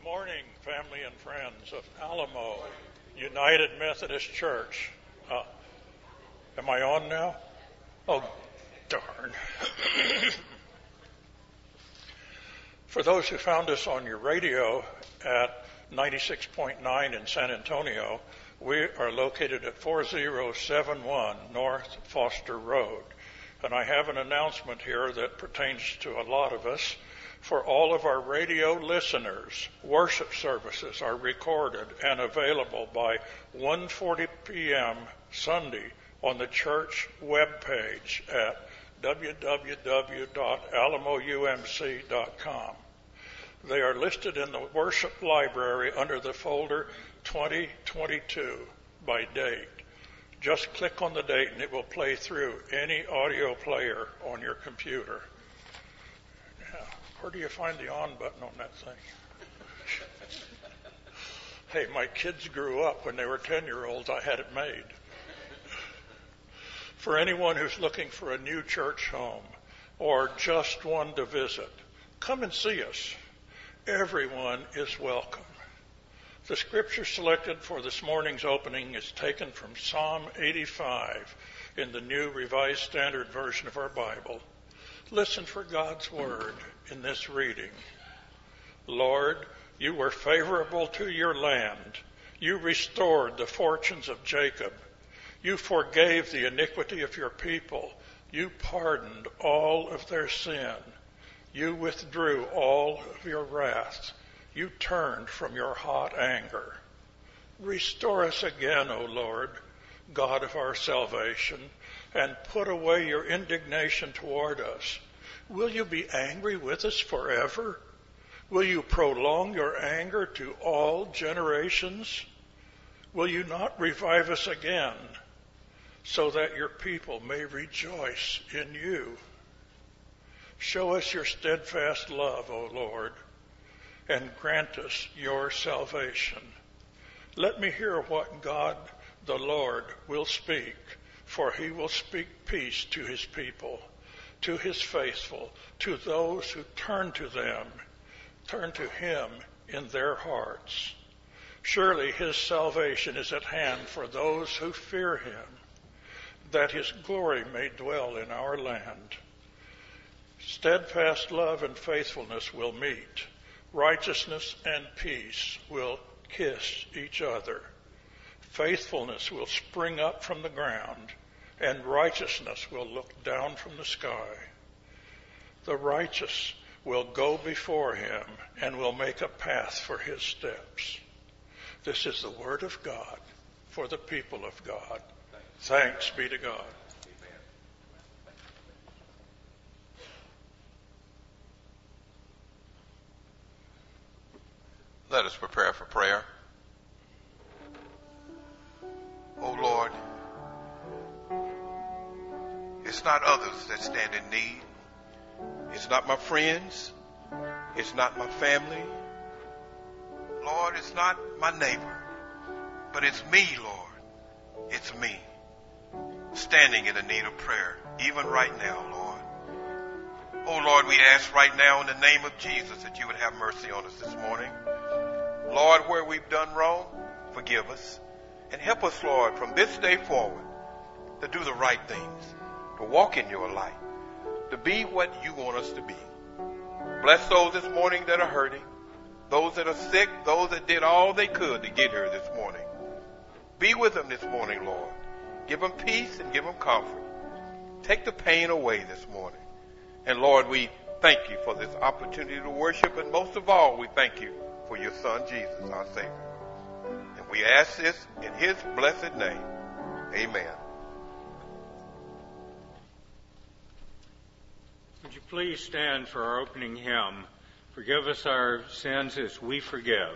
Good morning, family and friends of Alamo United Methodist Church. Am I on now? Oh, darn. For those who found us on your radio at 96.9 in San Antonio, we are located at 4071 North Foster Road. And I have an announcement here that pertains to a lot of us. For all of our radio listeners, worship services are recorded and available by 1:40 p.m. Sunday on the church webpage at www.alamoumc.com. They are listed in the worship library under the folder 2022 by date. Just click on the date and it will play through any audio player on your computer. Where do you find the on button on that thing? Hey, my kids grew up when they were 10-year-olds. I had it made. For anyone who's looking for a new church home or just one to visit, come and see us. Everyone is welcome. The scripture selected for this morning's opening is taken from Psalm 85 in the New Revised Standard Version of our Bible. Listen for God's word in this reading. Lord, you were favorable to your land. You restored the fortunes of Jacob. You forgave the iniquity of your people. You pardoned all of their sin. You withdrew all of your wrath. You turned from your hot anger. Restore us again, O Lord, God of our salvation, and put away your indignation toward us. Will you be angry with us forever? Will you prolong your anger to all generations? Will you not revive us again, so that your people may rejoice in you? Show us your steadfast love, O Lord, and grant us your salvation. Let me hear what God the Lord will speak, for he will speak peace to his people, to his faithful, to those who turn to him in their hearts. Surely his salvation is at hand for those who fear him, that his glory may dwell in our land. Steadfast love and faithfulness will meet. Righteousness and peace will kiss each other. Faithfulness will spring up from the ground, and righteousness will look down from the sky. The righteous will go before him and will make a path for his steps. This is the word of God for the people of God. Thanks be to God. Let us prepare for prayer. Oh Lord, it's not others that stand in need. It's not my friends. It's not my family. Lord, it's not my neighbor. But it's me, Lord. It's me. Standing in the need of prayer, even right now, Lord. Oh Lord, we ask right now in the name of Jesus that you would have mercy on us this morning. Lord, where we've done wrong, forgive us. And help us, Lord, from this day forward to do the right things, to walk in your light, to be what you want us to be. Bless those this morning that are hurting, those that are sick, those that did all they could to get here this morning. Be with them this morning, Lord. Give them peace and give them comfort. Take the pain away this morning. And Lord, we thank you for this opportunity to worship, and most of all, we thank you for your Son, Jesus, our Savior. And we ask this in his blessed name. Amen. Would you please stand for our opening hymn, Forgive Us Our Sins as We Forgive.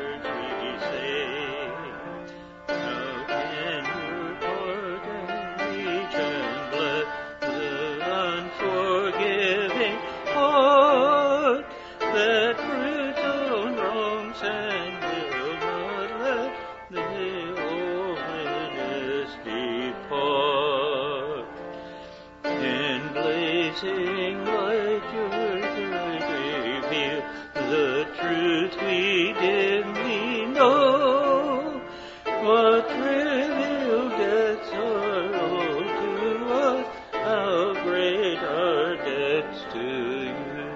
How can you pardon me? what revealed that sorrow to us, how great our debts to you.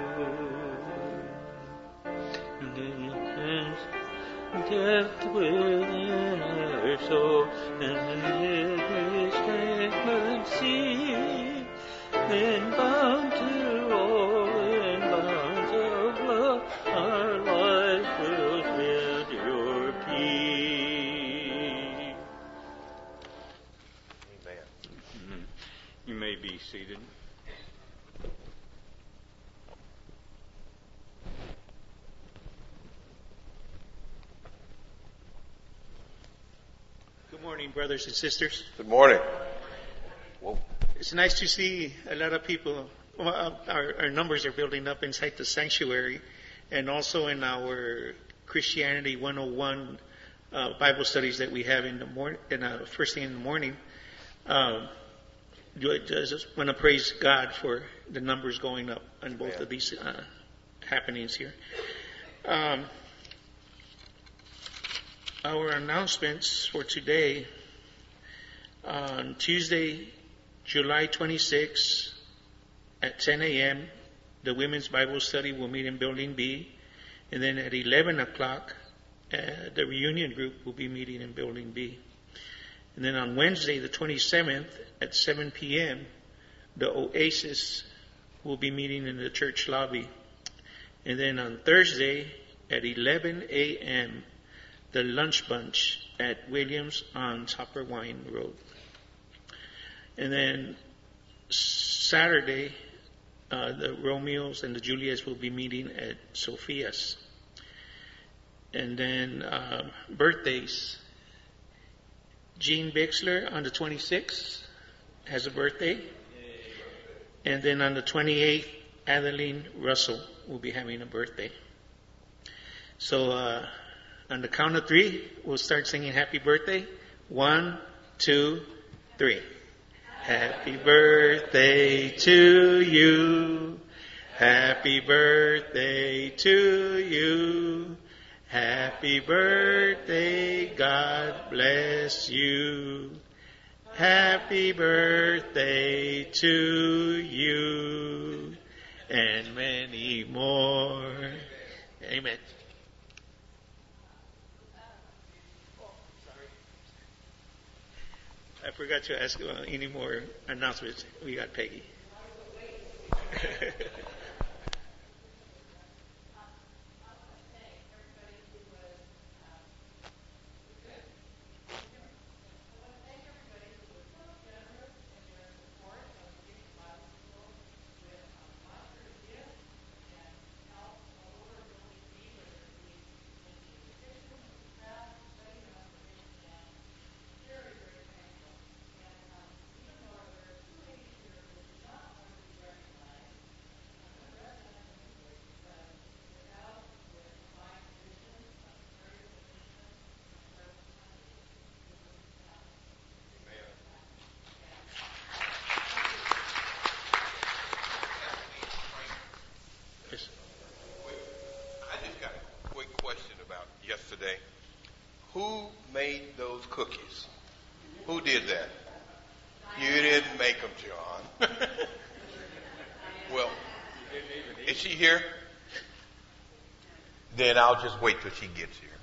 Depth within our soul, and every statement see, then bound to all in bonds of love, our lives will spread your peace. Amen. You may be seated. Good morning, brothers and sisters. Good morning. Whoa. It's nice to see a lot of people. Well, our numbers are building up inside the sanctuary, and also in our Christianity 101 Bible studies that we have in the morning, first thing in the morning. I just want to praise God for the numbers going up on both of these happenings here. Our announcements for today: on Tuesday, July 26 at 10 a.m., the Women's Bible Study will meet in Building B. And then at 11 o'clock, the reunion group will be meeting in Building B. And then on Wednesday, the 27th at 7 p.m., the Oasis will be meeting in the church lobby. And then on Thursday at 11 a.m., the Lunch Bunch at Williams on Topper Wine Road. And then Saturday, the Romeos and the Juliets will be meeting at Sophia's. And then birthdays. Jean Bixler on the 26th has a birthday. And then on the 28th, Adeline Russell will be having a birthday. So on the count of three, we'll start singing happy birthday. 1, 2, 3. Happy birthday to you. Happy birthday to you. Happy birthday, God bless you. Happy birthday to you. And many more. Amen. I forgot to ask any more announcements. We got Peggy. I just got a quick question about yesterday. Who made those cookies? Who did that? You didn't make them, John. Well, is she here? Then I'll just wait till she gets here.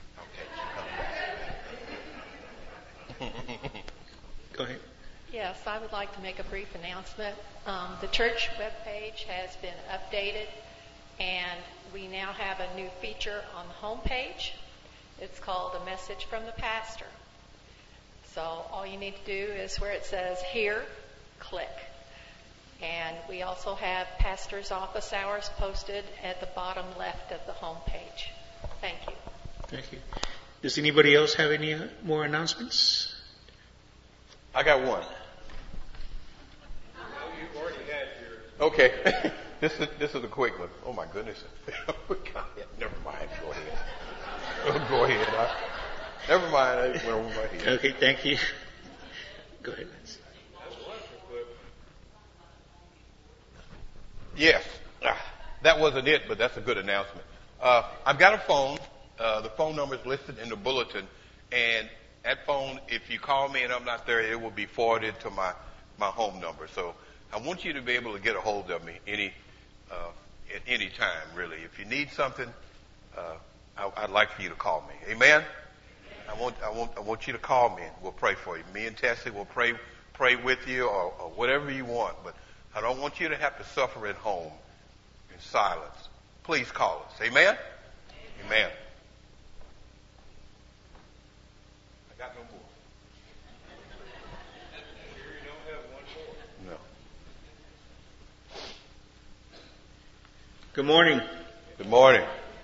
Okay, she comes back. Go ahead. Yes, I would like to make a brief announcement. The church webpage has been updated, and we now have a new feature on the homepage. It's called A Message from the Pastor. So all you need to do is where it says Here, click. And we also have pastor's office hours posted at the bottom left of the homepage. Thank you. Thank you. Does anybody else have any more announcements? I got one. Okay. This is a quick one. Oh my goodness. Never mind. Go ahead. Go ahead. Never mind. I went over my head. Okay, thank you. Go ahead. Yes. That wasn't it, but that's a good announcement. I've got a phone. The phone number is listed in the bulletin, and That phone, if you call me and I'm not there, it will be forwarded to my home number. So I want you to be able to get a hold of me at any time, really. If you need something, I'd like for you to call me. Amen? I want you to call me and we'll pray for you. Me and Tessie will pray with you or whatever you want, but I don't want you to have to suffer at home in silence. Please call us. Amen? Amen. I got no more. You don't have one more. No. Good morning. Good morning.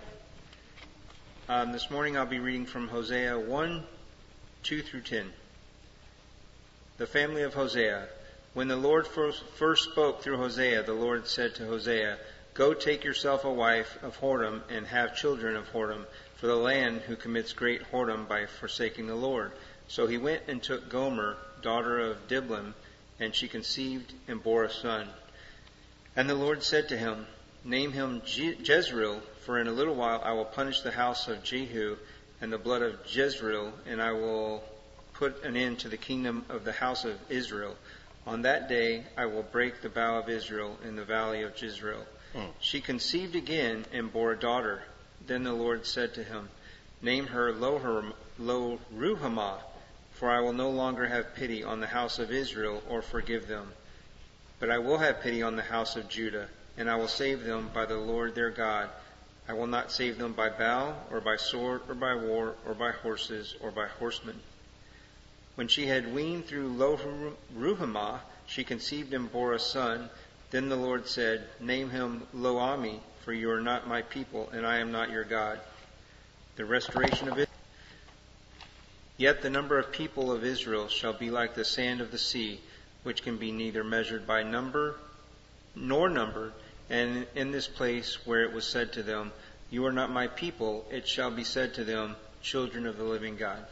This morning I'll be reading from Hosea 1, 2 through 10. The family of Hosea. When the Lord first spoke through Hosea, the Lord said to Hosea, "Go take yourself a wife of whoredom and have children of whoredom for the land who commits great whoredom by forsaking the Lord." So he went and took Gomer, daughter of Diblaim, and she conceived and bore a son. And the Lord said to him, "Name him Jezreel, for in a little while I will punish the house of Jehu and the blood of Jezreel, and I will put an end to the kingdom of the house of Israel. On that day I will break the bow of Israel in the valley of Jezreel." She conceived again and bore a daughter. Then the Lord said to him, "Name her Lo-Ruhamah, for I will no longer have pity on the house of Israel or forgive them. But I will have pity on the house of Judah, and I will save them by the Lord their God. I will not save them by bow, or by sword, or by war, or by horses, or by horsemen." When she had weaned through Lo-Ruhamah, she conceived and bore a son. Then the Lord said, "Name him Lo-Ami, for you are not my people, and I am not your God." The restoration of Israel. Yet the number of people of Israel shall be like the sand of the sea, which can be neither measured by number nor numbered. And in this place where it was said to them, "You are not my people," it shall be said to them, "Children of the living God."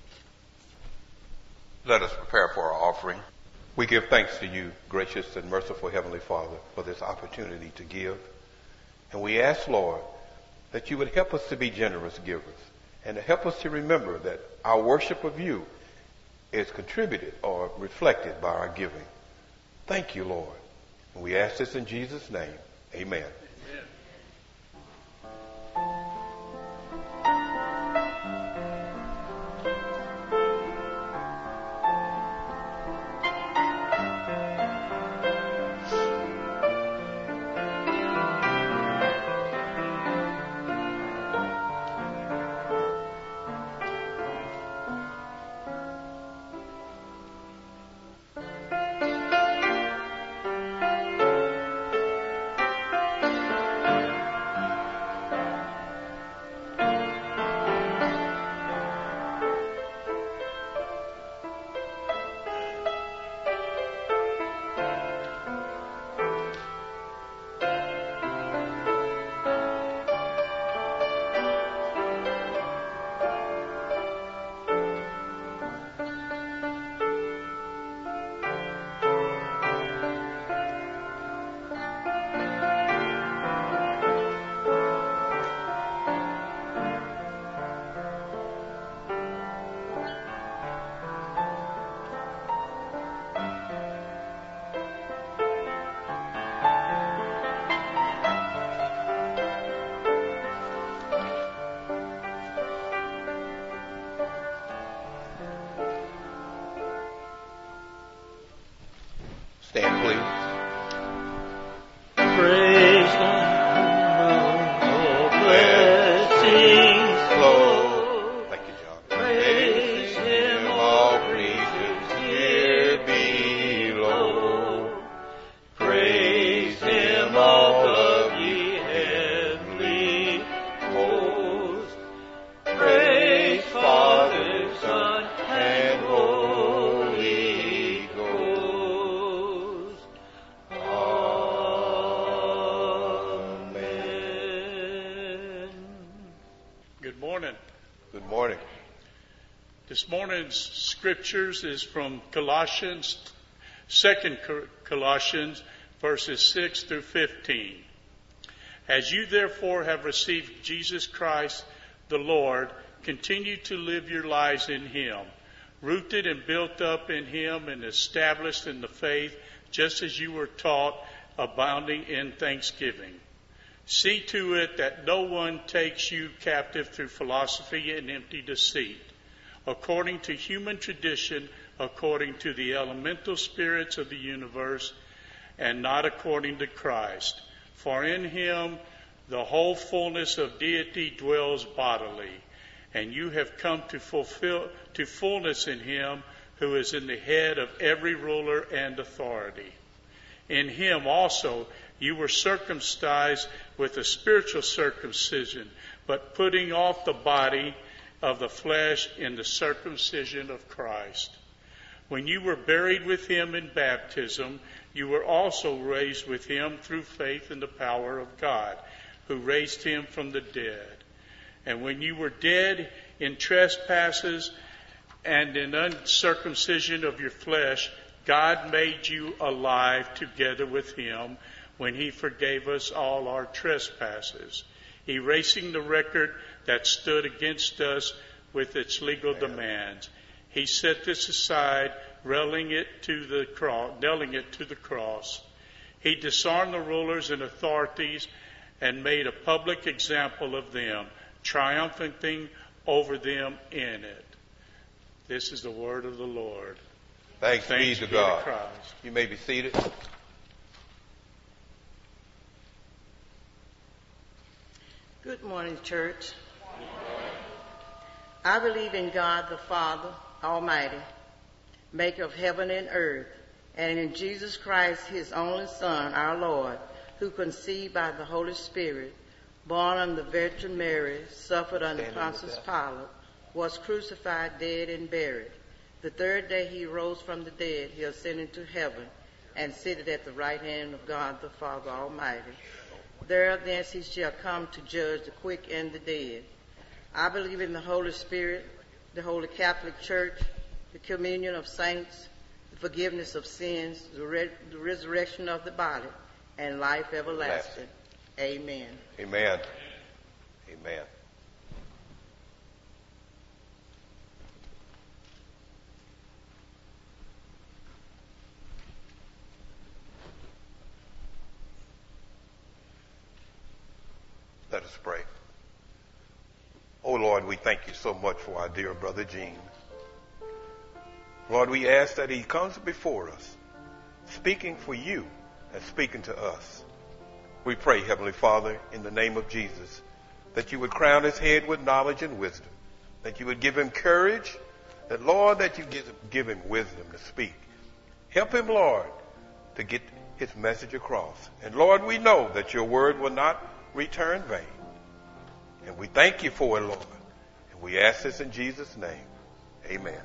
Let us prepare for our offering. We give thanks to you, gracious and merciful Heavenly Father, for this opportunity to give. And we ask, Lord, that you would help us to be generous givers and to help us to remember that our worship of you is contributed or reflected by our giving. Thank you, Lord. And we ask this in Jesus' name. Amen. Stand, please. Praise the Lord, blessings flow. Thank you, John. Praise Him, all creatures here below. Praise Him, all of ye heavenly hosts. Praise Father, Son, and Holy Ghost. Amen. Good morning. Good morning. This morning's scriptures is from Colossians, 2 Colossians, verses 6 through 15. As you therefore have received Jesus Christ the Lord, continue to live your lives in Him, rooted and built up in him and established in the faith, just as you were taught, abounding in thanksgiving. See to it that no one takes you captive through philosophy and empty deceit, according to human tradition, according to the elemental spirits of the universe, and not according to Christ. For in him the whole fullness of deity dwells bodily, and you have come to fullness in him who is in the head of every ruler and authority. In him also you were circumcised with a spiritual circumcision, but putting off the body of the flesh in the circumcision of Christ. When you were buried with him in baptism, you were also raised with him through faith in the power of God, who raised him from the dead. And when you were dead in trespasses and in uncircumcision of your flesh, God made you alive together with him when he forgave us all our trespasses, erasing the record that stood against us with its legal demands. He set this aside, nailing it to the cross. He disarmed the rulers and authorities and made a public example of them, triumphing over them in it. This is the word of the Lord. Thanks be to God. Christ. You may be seated. Good morning, church. I believe in God the Father Almighty, maker of heaven and earth, and in Jesus Christ, his only Son, our Lord, who conceived by the Holy Spirit, born of the Virgin Mary, suffered under Pontius Pilate, was crucified, dead, and buried. The third day he rose from the dead. He ascended to heaven and sitteth at the right hand of God the Father Almighty. There thence he shall come to judge the quick and the dead. I believe in the Holy Spirit, the Holy Catholic Church, the communion of saints, the forgiveness of sins, the resurrection of the body, and life everlasting. Amen. Amen. Amen. Let us pray. Oh Lord, we thank you so much for our dear brother Gene. Lord, we ask that he comes before us, speaking for you and speaking to us. We pray, Heavenly Father, in the name of Jesus, that you would crown his head with knowledge and wisdom, that you would give him courage, that, Lord, that you give him wisdom to speak. Help him, Lord, to get his message across. And, Lord, we know that your word will not return vain. And we thank you for it, Lord. And we ask this in Jesus' name. Amen.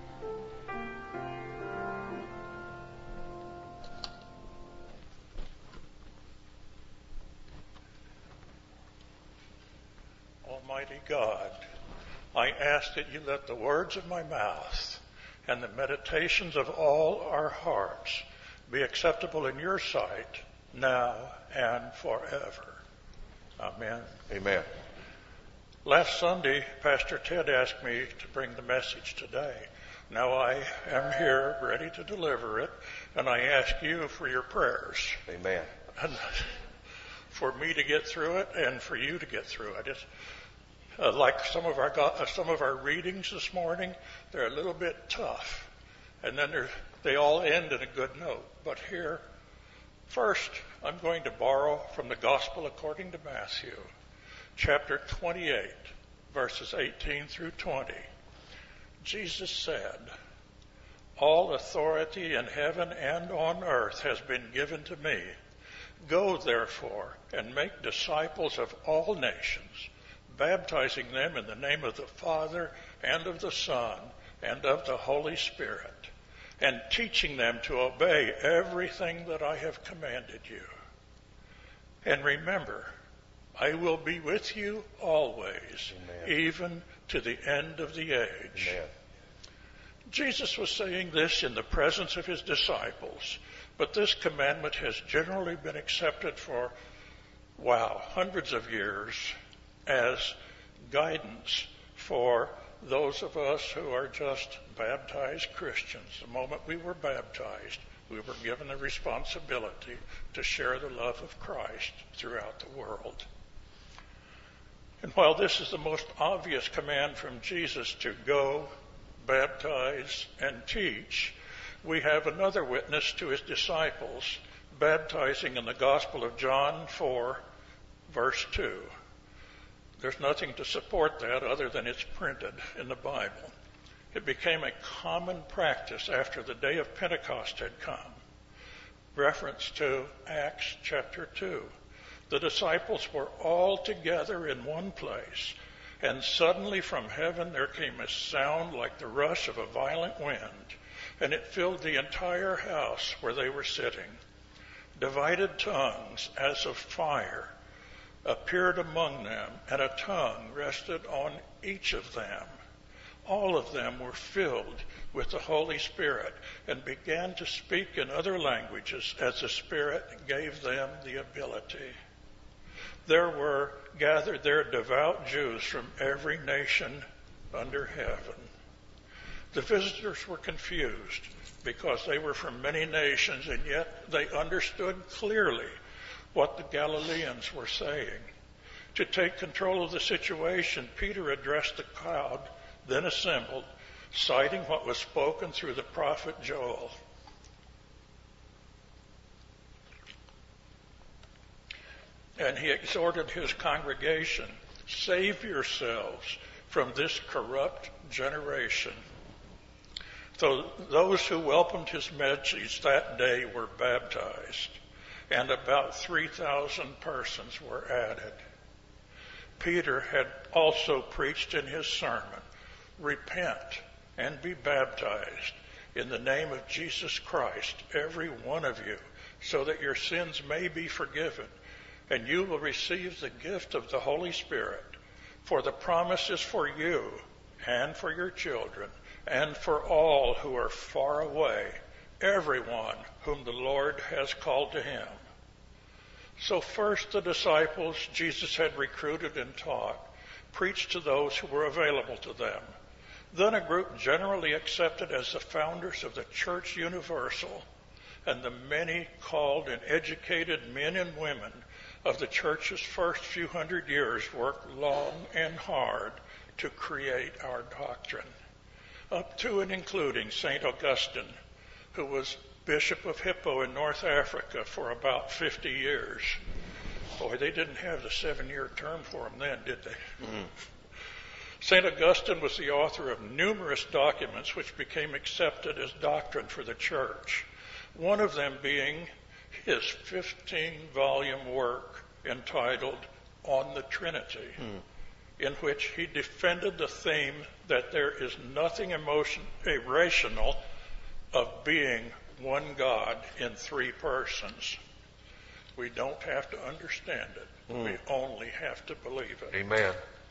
Almighty God, I ask that you let the words of my mouth and the meditations of all our hearts be acceptable in your sight now and forever. Amen. Amen. Last Sunday, Pastor Ted asked me to bring the message today. Now I am here ready to deliver it, and I ask you for your prayers. Amen. And for me to get through it and for you to get through it. It's like some of our readings this morning, they're a little bit tough, and then they all end in a good note. But here, first, I'm going to borrow from the Gospel according to Matthew, chapter 28, verses 18 through 20. Jesus said, "All authority in heaven and on earth has been given to me. Go, therefore, and make disciples of all nations, baptizing them in the name of the Father and of the Son and of the Holy Spirit, and teaching them to obey everything that I have commanded you. And remember, I will be with you always, Amen. Even to the end of the age." Amen. Jesus was saying this in the presence of his disciples, but this commandment has generally been accepted for, hundreds of years as guidance for those of us who are just baptized Christians, the moment we were baptized, we were given the responsibility to share the love of Christ throughout the world. And while this is the most obvious command from Jesus to go, baptize, and teach, we have another witness to his disciples baptizing in the Gospel of John 4, verse 2. There's nothing to support that other than it's printed in the Bible. It became a common practice after the day of Pentecost had come. Reference to Acts chapter 2. The disciples were all together in one place, and suddenly from heaven there came a sound like the rush of a violent wind, and it filled the entire house where they were sitting. Divided tongues as of fire appeared among them, and a tongue rested on each of them. All of them were filled with the Holy Spirit and began to speak in other languages as the Spirit gave them the ability. There were gathered there devout Jews from every nation under heaven. The visitors were confused because they were from many nations, and yet they understood clearly what the Galileans were saying. To take control of the situation, Peter addressed the crowd, then assembled, citing what was spoken through the prophet Joel. And he exhorted his congregation, "Save yourselves from this corrupt generation." So those who welcomed his message that day were baptized, and about 3,000 persons were added. Peter had also preached in his sermon, "Repent and be baptized in the name of Jesus Christ, every one of you, so that your sins may be forgiven, and you will receive the gift of the Holy Spirit. For the promise is for you and for your children and for all who are far away, everyone whom the Lord has called to him." So first the disciples Jesus had recruited and taught preached to those who were available to them. Then a group generally accepted as the founders of the Church Universal, and the many called and educated men and women of the church's first few hundred years worked long and hard to create our doctrine, up to and including St. Augustine, who was Bishop of Hippo in North Africa for about 50 years. Boy, they didn't have the 7-year term for him then, did they? Mm-hmm. St. Augustine was the author of numerous documents which became accepted as doctrine for the church, one of them being his 15-volume work entitled On the Trinity, in which he defended the theme that there is nothing irrational of being one God in three persons. We don't have to understand it. We only have to believe it. Amen.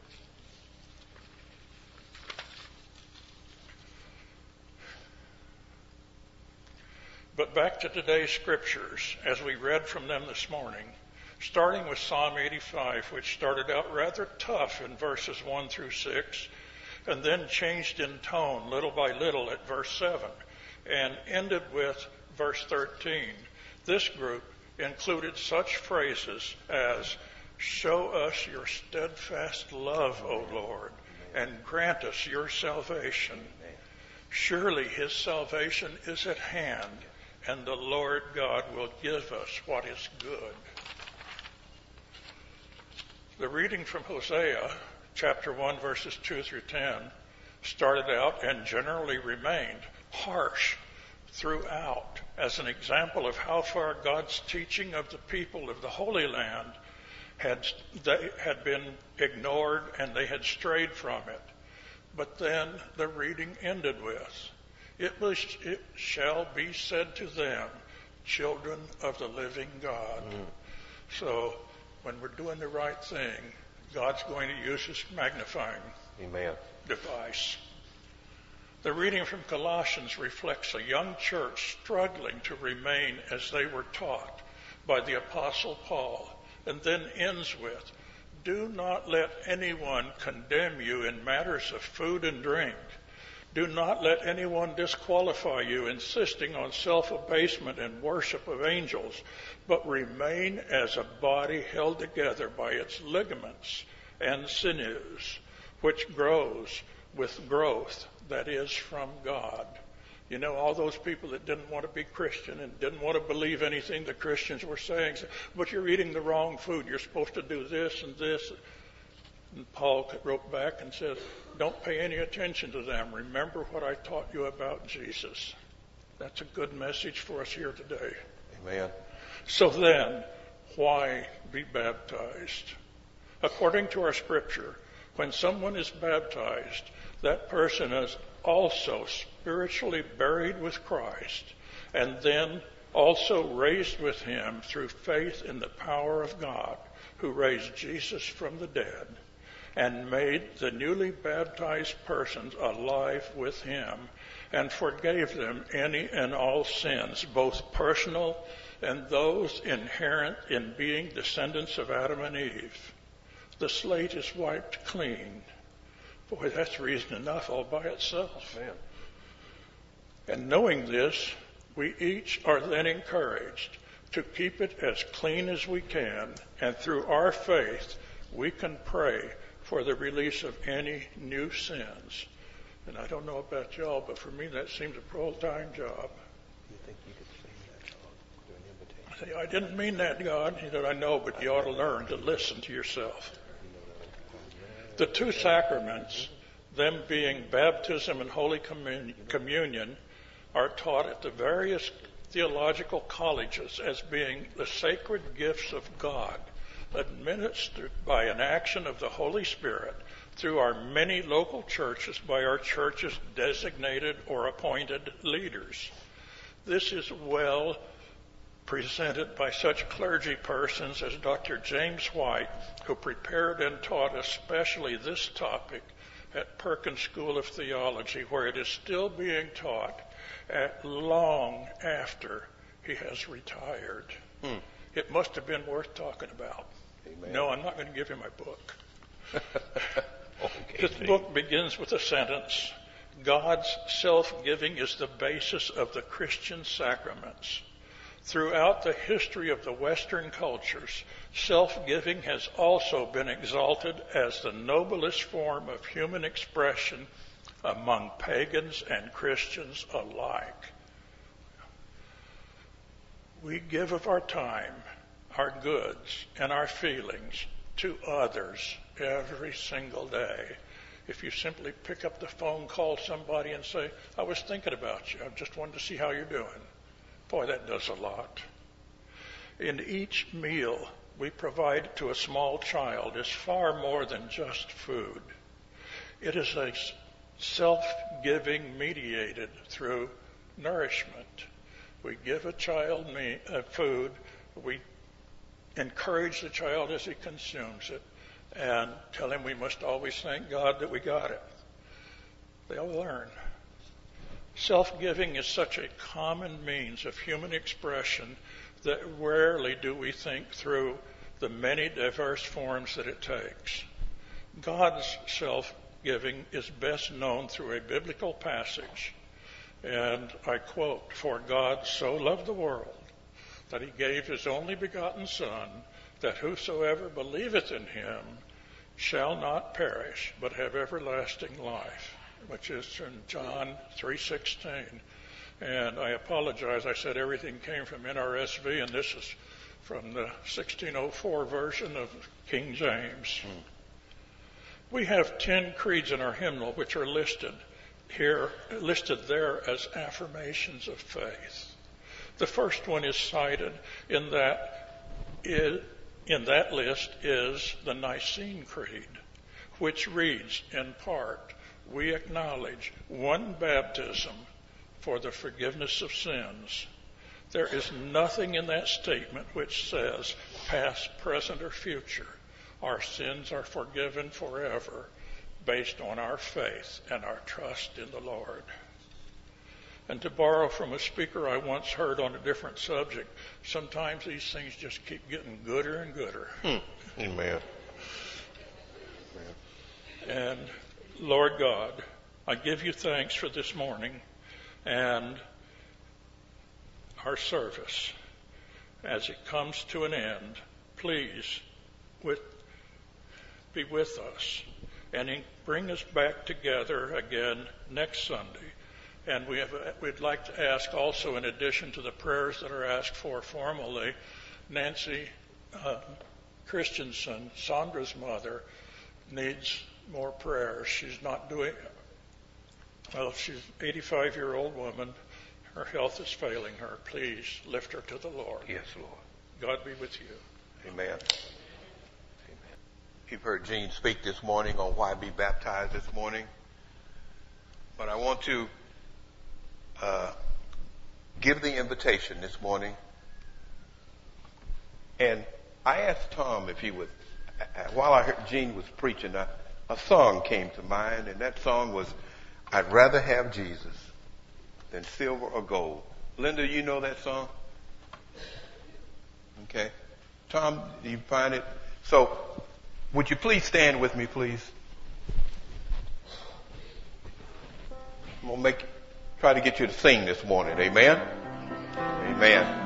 But back to today's scriptures, as we read from them this morning, starting with Psalm 85, which started out rather tough in verses 1 through 6, and then changed in tone little by little at verse 7, and ended with verse 13. This group included such phrases as, "Show us your steadfast love, O Lord, and grant us your salvation. Surely his salvation is at hand, and the Lord God will give us what is good." The reading from Hosea, chapter 1, verses 2 through 10, started out and generally remained harsh throughout as an example of how far God's teaching of the people of the Holy Land had been ignored and they had strayed from it. But then the reading ended with, it shall be said to them, children of the living God. So when we're doing the right thing, God's going to use his magnifying device. The reading from Colossians reflects a young church struggling to remain as they were taught by the Apostle Paul, and then ends with, "Do not let anyone condemn you in matters of food and drink, Do not let anyone disqualify you, insisting on self-abasement and worship of angels, but remain as a body held together by its ligaments and sinews, which grows with growth that is from God. You know, all those people that didn't want to be Christian and didn't want to believe anything the Christians were saying, but you're eating the wrong food. You're supposed to do this and this. And Paul wrote back and said, don't pay any attention to them. Remember what I taught you about Jesus. That's a good message for us here today. Amen. So then, why be baptized? According to our scripture, when someone is baptized, that person is also spiritually buried with Christ, and then also raised with him through faith in the power of God, who raised Jesus from the dead, and made the newly baptized persons alive with him, and forgave them any and all sins, both personal and those inherent in being descendants of Adam and Eve. The slate is wiped clean. Boy, that's reason enough all by itself. Man. And knowing this, we each are then encouraged to keep it as clean as we can, and through our faith, we can pray for the release of any new sins. And I don't know about y'all, but for me that seems a full-time job. You think you could sing that song? Do an invitation? I say, I didn't mean that, God. He said, I know, but you ought to learn to listen to yourself. The two sacraments, them being baptism and Holy Communion, are taught at the various theological colleges as being the sacred gifts of God, administered by an action of the Holy Spirit through our many local churches by our church's designated or appointed leaders. This is well presented by such clergy persons as Dr. James White, who prepared and taught especially this topic at Perkins School of Theology, where it is still being taught at long after he has retired. It must have been worth talking about. Amen. No, I'm not going to give you my book. Okay, This book begins with a sentence: God's self-giving is the basis of the Christian sacraments. Throughout the history of the Western cultures, self-giving has also been exalted as the noblest form of human expression among pagans and Christians alike. We give of our time, our goods, and our feelings to others every single day. If you simply pick up the phone, call somebody and say, I was thinking about you. I just wanted to see how you're doing. Boy, that does a lot. In each meal we provide to a small child is far more than just food. It is a self-giving mediated through nourishment. We give a child food, we encourage the child as he consumes it, and tell him we must always thank God that we got it. They'll learn. Self-giving is such a common means of human expression that rarely do we think through the many diverse forms that it takes. God's self-giving is best known through a biblical passage, and I quote, "For God so loved the world that he gave his only begotten Son, that whosoever believeth in him shall not perish, but have everlasting life," which is in John 3:16. And I apologize, I said everything came from NRSV, and this is from the 1604 version of King James. We have 10 creeds in our hymnal, which are listed there as affirmations of faith. The first one is cited in that list is the Nicene Creed, which reads in part, "We acknowledge one baptism for the forgiveness of sins." There is nothing in that statement which says past, present, or future. Our sins are forgiven forever based on our faith and our trust in the Lord. And to borrow from a speaker I once heard on a different subject, sometimes these things just keep getting gooder and gooder. Amen. And Lord God, I give you thanks for this morning and our service. As it comes to an end, please be with us and bring us back together again next Sunday. And we'd like to ask also, in addition to the prayers that are asked for formally, Nancy Christensen, Sandra's mother, needs more prayers. She's not doing well. She's an 85-year-old woman. Her health is failing her. Please lift her to the Lord. Yes, Lord. God be with you. Amen. Amen. You've heard Gene speak this morning on why be baptized this morning. But I want to give the invitation this morning. And I asked Tom if he would, while I heard Gene was preaching, a song came to mind, and that song was, I'd rather have Jesus than silver or gold. Linda, you know that song? Okay. Tom, do you find it? So, would you please stand with me, please? I'm going to try to get you to sing this morning. Amen? Amen.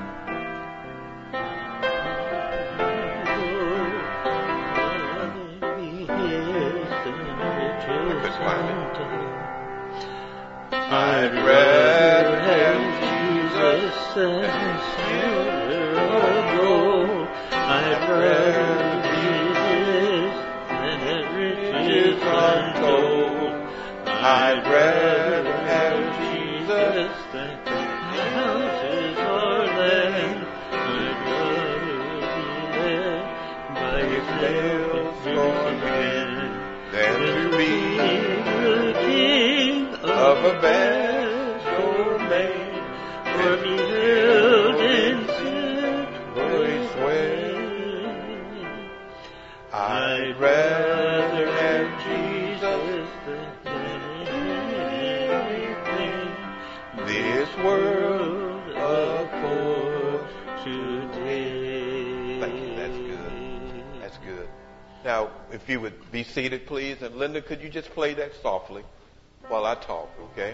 I'd rather have Jesus than silver or gold. I'd rather Jesus than riches untold. I'd rather have Jesus than houses or land. I'd rather be led by His nail hand Than to be the king of a vast domain, or be held in set for His way. I'd rather have Jesus than anything this world affords today. Thank you. That's good. That's good. Now, if you would be seated, please. And Linda, could you just play that softly while I talk, okay?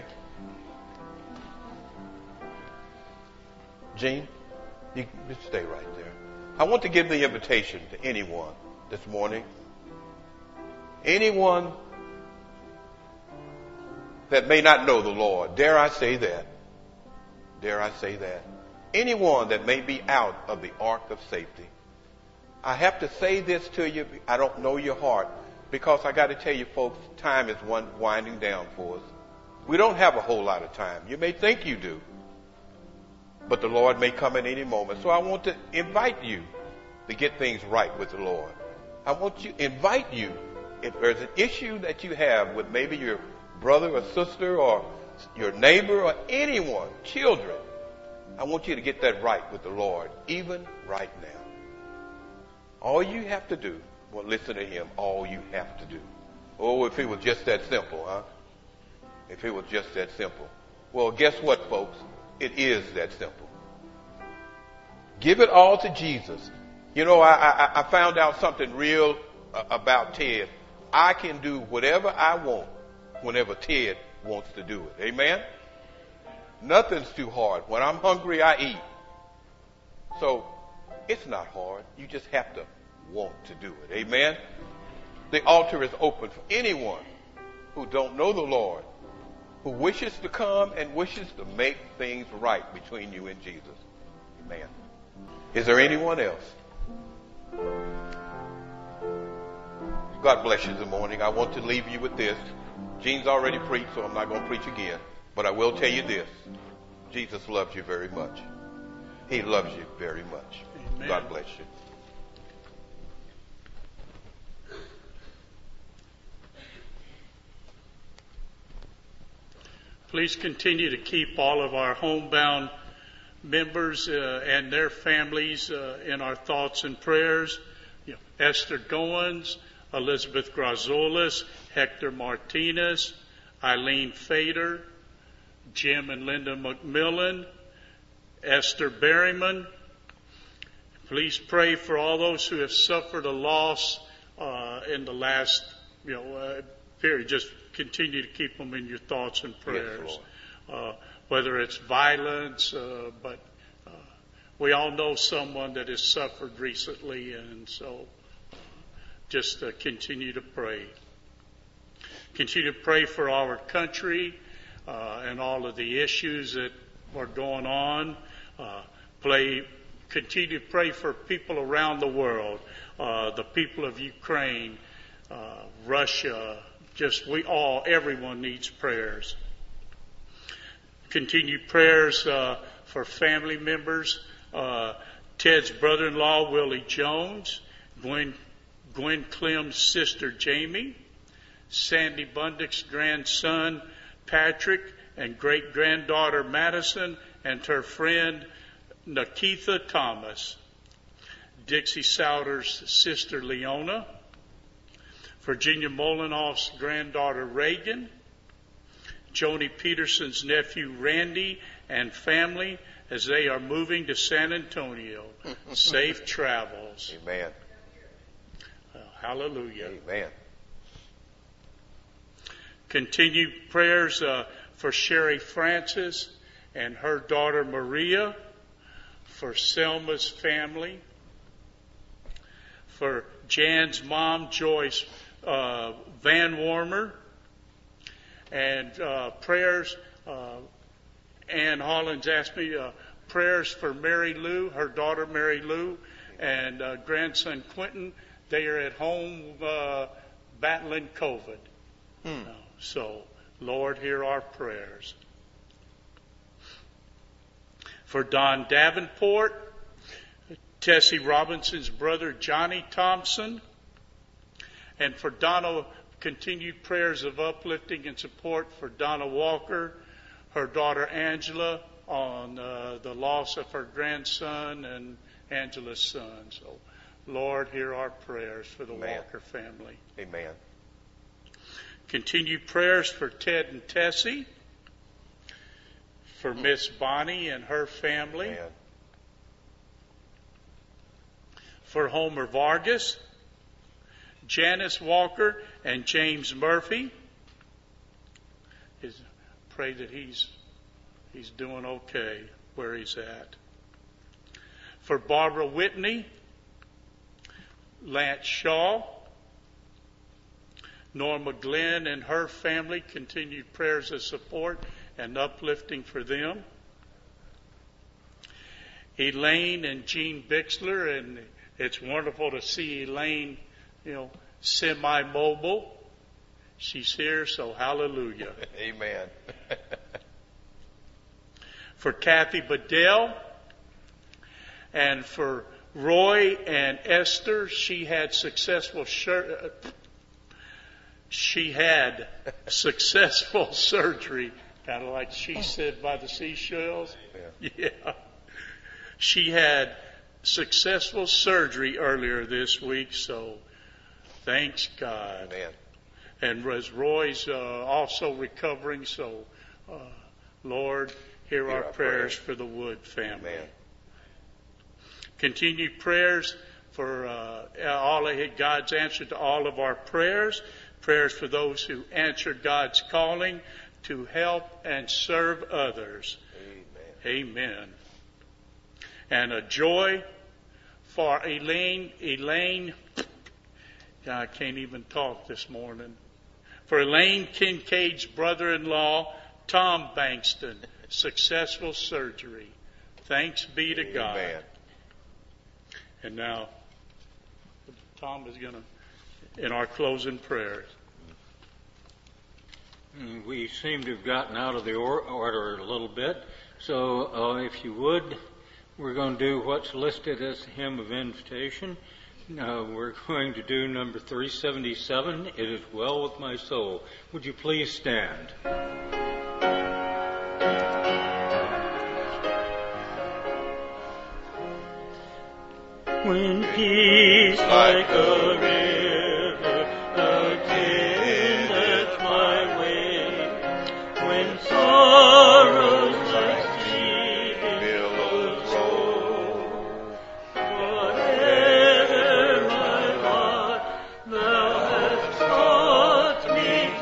Gene, you just stay right there. I want to give the invitation to anyone this morning. Anyone that may not know the Lord. Dare I say that? Dare I say that? Anyone that may be out of the ark of safety. I have to say this to you. I don't know your heart, because I got to tell you, folks, time is winding down for us. We don't have a whole lot of time. You may think you do, but the Lord may come at any moment. So I want to invite you to get things right with the Lord. I want to invite you, if there's an issue that you have with maybe your brother or sister or your neighbor or anyone, children, I want you to get that right with the Lord, even right now. All you have to do, well, listen to Him, all you have to do. Oh, if it was just that simple, huh? If it was just that simple. Well, guess what, folks? It is that simple. Give it all to Jesus. You know, I found out something real about Ted. I can do whatever I want whenever Ted wants to do it. Amen? Nothing's too hard. When I'm hungry, I eat. So, it's not hard. You just have to want to do it. Amen? The altar is open for anyone who don't know the Lord, who wishes to come and wishes to make things right between you and Jesus. Amen. Is there anyone else? God bless you this morning. I want to leave you with this. Gene's already preached, so I'm not going to preach again. But I will tell you this. Jesus loves you very much. He loves you very much. Amen. God bless you. Please continue to keep all of our homebound members and their families in our thoughts and prayers. Esther Goins, Elizabeth Grazolas, Hector Martinez, Eileen Fader, Jim and Linda McMillan, Esther Berryman. Please pray for all those who have suffered a loss in the last period. Just continue to keep them in your thoughts and prayers. Yes, Whether it's violence, but we all know someone that has suffered recently, and so just continue to pray. Continue to pray for our country and all of the issues that are going on. Continue to pray for people around the world, the people of Ukraine, Russia. Everyone needs prayers. Continue prayers for family members. Ted's brother-in-law, Willie Jones, Gwen Clem's sister, Jamie, Sandy Bundick's grandson, Patrick, and great-granddaughter, Madison, and her friend, Nikitha Thomas, Dixie Souter's sister, Leona, Virginia Molinoff's granddaughter, Reagan, Joni Peterson's nephew, Randy, and family as they are moving to San Antonio. Safe travels. Amen. Hallelujah. Amen. Continue prayers for Sherry Francis and her daughter Maria, for Selma's family, for Jan's mom, Joyce Van Warmer, and prayers. Ann Hollins asked me prayers for Mary Lou, her daughter Mary Lou, and grandson Quentin. They are at home battling COVID. So, Lord, hear our prayers. For Don Davenport, Tessie Robinson's brother Johnny Thompson, and for Donna, continued prayers of uplifting and support for Donna Walker, her daughter Angela, on the loss of her grandson and Angela's son. So, Lord, hear our prayers for the Amen. Walker family. Amen. Continued prayers for Ted and Tessie, for Miss Bonnie and her family, Amen. for Homer Vargas, Janice Walker, and James Murphy. Pray that he's doing okay where he's at. For Barbara Whitney, Lance Shaw, Norma Glenn and her family, continued prayers of support and uplifting for them. Elaine and Jean Bixler, and it's wonderful to see Elaine, semi-mobile. She's here, so hallelujah. Amen. For Kathy Bedell, and for Roy and Esther, she had successful surgery, kind of like she said by the seashells. Yeah. She had successful surgery earlier this week, so thanks God. Amen. And as Roy's also recovering, so Lord, hear our prayers for the Wood family. Amen. Continued prayers for all of God's answer to all of our prayers. Prayers for those who answered God's calling to help and serve others. Amen. Amen. And a joy for Elaine, I can't even talk this morning. For Elaine Kincaid's brother-in-law, Tom Bankston, successful surgery. Thanks be to God. Amen. And now, Tom is going to, in our closing prayers. We seem to have gotten out of the order a little bit. So if you would, we're going to do what's listed as the hymn of invitation. We're going to do number 377, It Is Well With My Soul. Would you please stand? When peace like a river attendeth my way, when sorrows like sea billows roll, whatever my lot thou hast taught me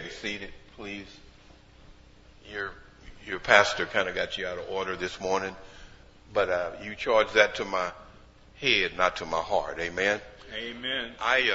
be seated, please. Your pastor kind of got you out of order this morning, but you charged that to my head, not to my heart. Amen. Amen.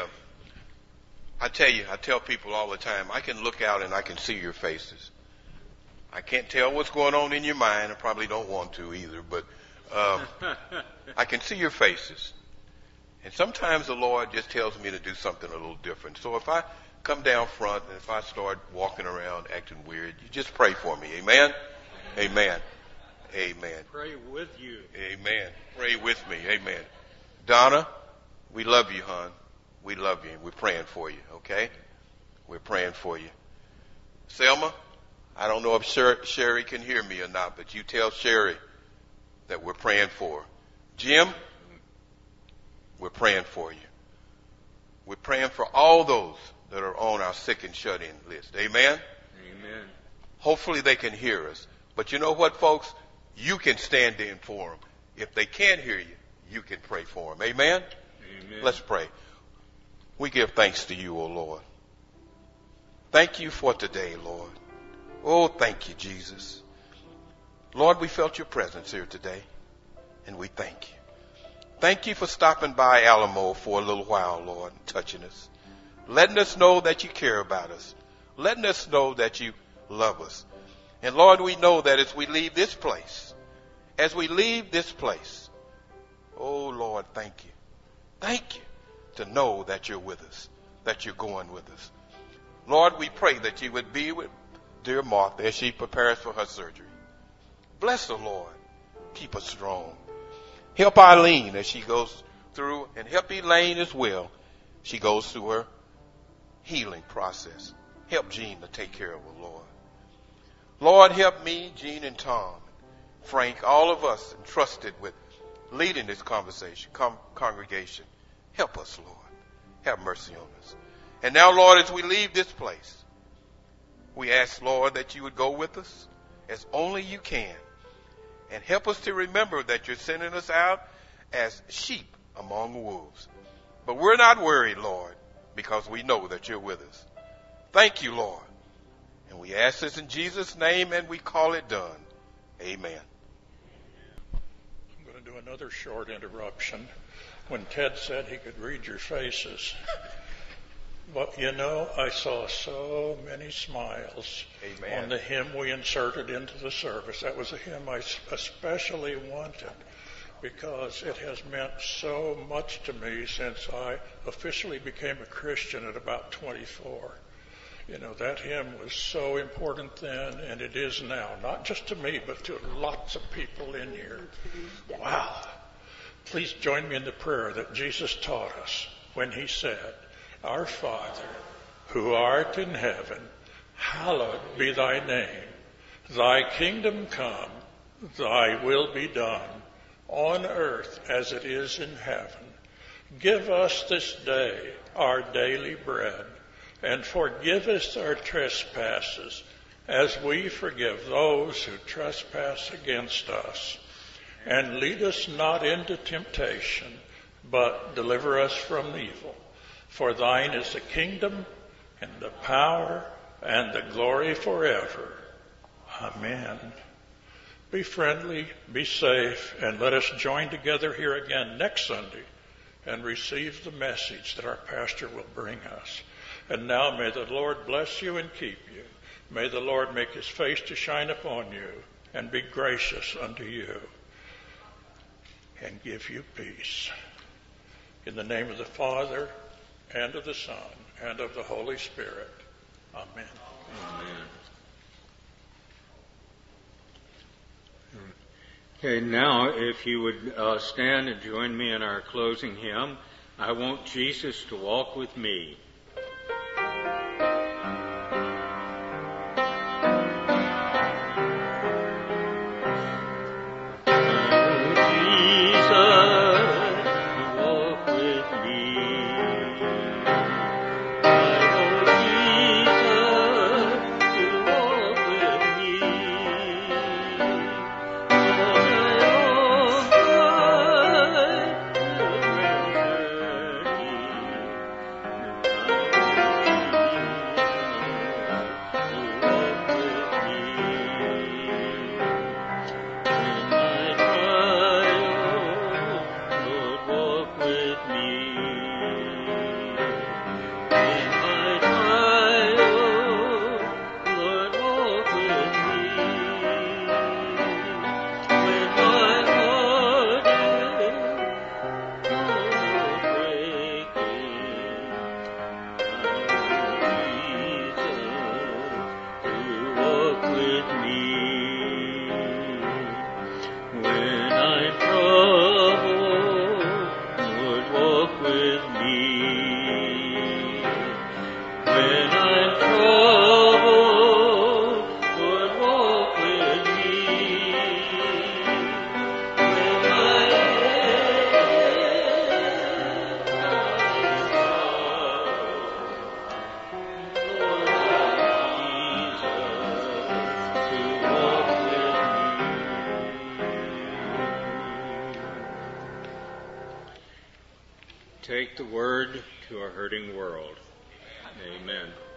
I tell people all the time, I can look out and I can see your faces. I can't tell what's going on in your mind. I probably don't want to either, but I can see your faces. And sometimes the Lord just tells me to do something a little different. So if I come down front and if I start walking around acting weird, you just pray for me. Amen? Amen. Amen. Pray with you. Amen. Pray with me. Amen. Donna, we love you, hon. We love you. We're praying for you, okay? We're praying for you. Selma, I don't know if Sherry can hear me or not, but you tell Sherry that we're praying for her. Jim, we're praying for you. We're praying for all those that are on our sick and shut-in list. Amen? Amen. Hopefully they can hear us. But you know what, folks? You can stand in for them. If they can't hear you, you can pray for them. Amen? Amen. Let's pray. We give thanks to you, O Lord. Thank you for today, Lord. Oh, thank you, Jesus. Lord, we felt your presence here today, and we thank you. Thank you for stopping by Alamo for a little while, Lord, and touching us. Letting us know that you care about us. Letting us know that you love us. And Lord, we know that as we leave this place, oh Lord, thank you. Thank you to know that you're with us, that you're going with us. Lord, we pray that you would be with dear Martha as she prepares for her surgery. Bless her, Lord. Keep her strong. Help Eileen as she goes through, and help Elaine as well. She goes through her healing process. Help Jean to take care of her, Lord. Lord, help me, Jean and Tom, Frank, all of us entrusted with leading this congregation. Help us, Lord. Have mercy on us. And now, Lord, as we leave this place, we ask, Lord, that you would go with us as only you can. And help us to remember that you're sending us out as sheep among wolves. But we're not worried, Lord, because we know that you're with us. Thank you, Lord. And we ask this in Jesus' name, and we call it done. Amen. I'm going to do another short interruption. When Ted said he could read your faces, but you know, I saw so many smiles. Amen. On the hymn we inserted into the service. That was a hymn I especially wanted because it has meant so much to me since I officially became a Christian at about 24. You know, that hymn was so important then, and it is now. Not just to me, but to lots of people in here. Wow. Please join me in the prayer that Jesus taught us when he said, Our Father, who art in heaven, hallowed be thy name. Thy kingdom come, thy will be done, on earth as it is in heaven. Give us this day our daily bread, and forgive us our trespasses, as we forgive those who trespass against us. And lead us not into temptation, but deliver us from evil. For thine is the kingdom, and the power, and the glory forever. Amen. Be friendly, be safe, and let us join together here again next Sunday and receive the message that our pastor will bring us. And now may the Lord bless you and keep you. May the Lord make his face to shine upon you and be gracious unto you and give you peace. In the name of the Father, and of the Son, and of the Holy Spirit. Amen. Amen. Okay, now if you would stand and join me in our closing hymn, I Want Jesus to Walk with Me. walk with me. When I'm troubled, Lord, walk with me. When my head is bowed, Lord, Jesus, to walk with me. Take the word to a hurting world. Amen.